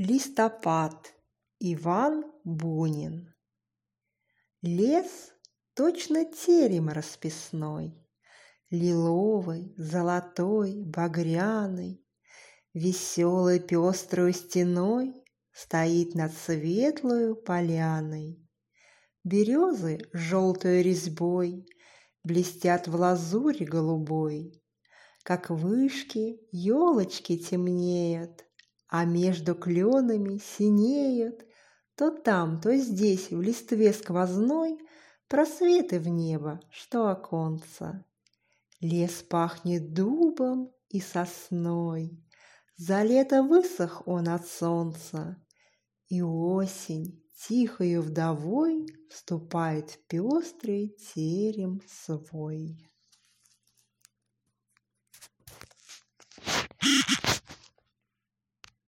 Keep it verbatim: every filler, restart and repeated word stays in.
Листопад. Иван Бунин. Лес точно терем расписной, лиловый, золотой, багряный, веселой пестрою стеной стоит над светлою поляной. Березы желтою резьбой блестят в лазури голубой, как вышки елочки темнеют, а между кленами синеют то там, то здесь в листве сквозной просветы в небо, что оконца. Лес пахнет дубом и сосной, за лето высох он от солнца, и осень тихою вдовой вступает в пестрый терем свой.